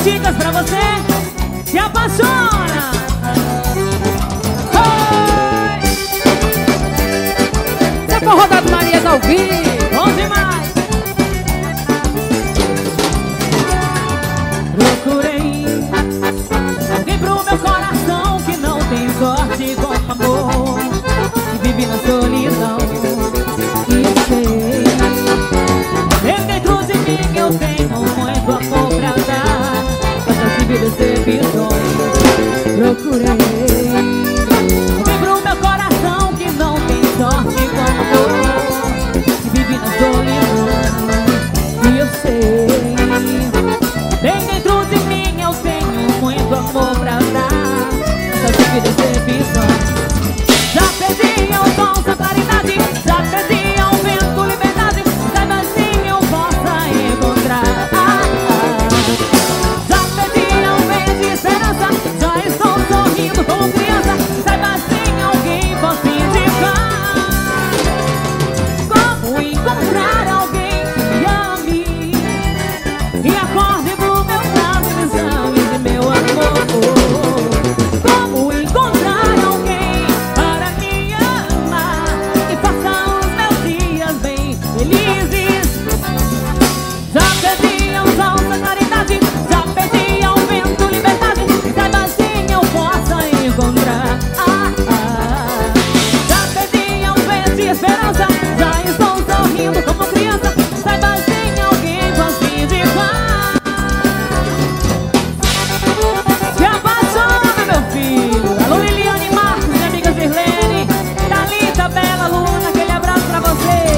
dicas pra você se apaixona. Você for rodado Marias ao vivo. Bom demais. Procurei alguém pro meu coração que não tem sorte com amor, que vive na solidão. E eu sei, dentro de mim eu tenho muito amor pra dar, mas eu tive decepções. Procurei alguém pro meu coração que não tem sorte com amor, que vive na solidão. E eu sei, dentro de mim eu tenho muito amor pra dar, mas eu tive decepções. Já perdi ao sol, sua claridade, já perdi ao vento, liberdade, saiba assim eu possa encontrar. Já perdi ao verde esperança, já estou sorrindo como criança, saiba assim alguém possa indicar. Como encontrar alguém que me ame e acorde pro meu lado, me ame de meu amor. Como encontrar alguém para me amar e faça os meus dias bem felizes. Já perdi ao sol, sua claridade, já perdi ao vento, liberdade, saiba assim eu possa encontrar. Já perdi ao verde esperança, já estou sorrindo como criança, saiba assim alguém possa indicar. Se apaixona, meu filho. Alô, Liliane Marcos, minha amiga Zirlene, Thalita, Bela, Luna, aquele abraço pra você.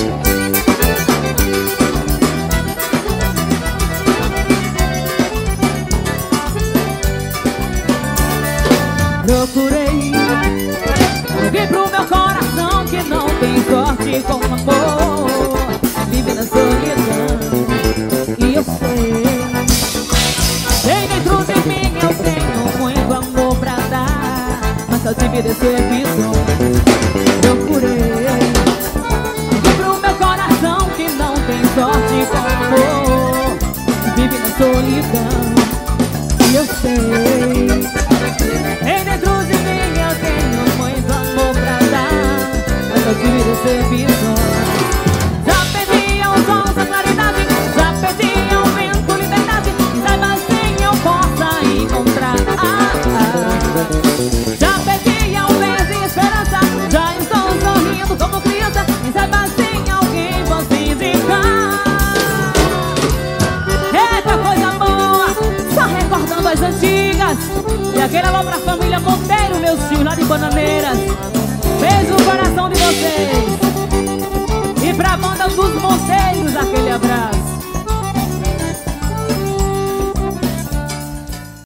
Procurei alguém pro meu coração que não tem sorte com amor, vive na solidão. E eu sei, dentro de mim eu tenho muito amor pra dar, mas só tive decepções. Procurei alguém pro meu coração que não tem sorte com amor, vive na solidão. E eu sei, dentro de mim eu tenho muito amor pra dar, mas só tive decepções. Já perdi ao sol, sua claridade, já perdi ao vento, liberdade, saiba assim eu possa encontrar. Já perdi ao verde esperança, já estou sorrindo como criança, e saiba assim alguém possa indicar. Eita coisa boa, só recordando as antigas. E aquele alô pra